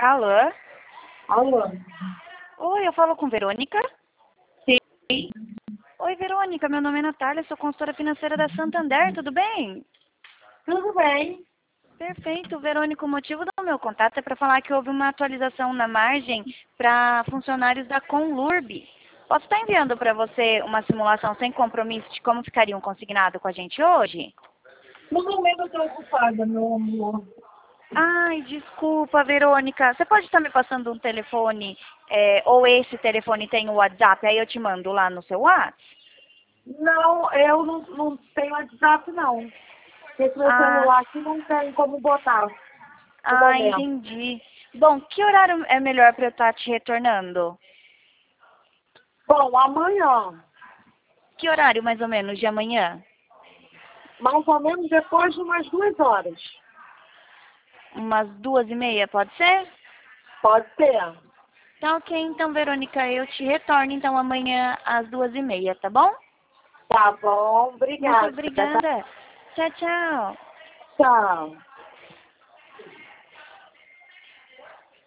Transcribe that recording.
Alô? Alô? Oi, eu falo com Verônica? Sim. Oi, Verônica, meu nome é Natália, sou consultora financeira da Santander, tudo bem? Tudo bem? Perfeito, Verônica, o motivo do meu contato é para falar que houve uma atualização na margem para funcionários da Conlurb. Posso estar enviando para você uma simulação sem compromisso de como ficaria um consignado com a gente hoje? No momento eu estou ocupada, meu amor. Ai, desculpa, Verônica. Você pode estar me passando um telefone, ou esse telefone tem o WhatsApp, aí eu te mando lá no seu WhatsApp? Não, eu não tenho WhatsApp, não. Porque esse meu Ah, celular aqui não tem como botar no momento. entendi. Bom, que horário é melhor para eu estar te retornando? Bom, amanhã, Que horário mais ou menos de amanhã? mais ou menos depois de umas 2 horas. Umas 2h30, pode ser? Pode ser? Tá ok, então, Verônica, eu te retorno então amanhã às 2h30, tá bom? Tá bom, Muito obrigada. Tá? obrigada. Tchau, tchau. Tchau.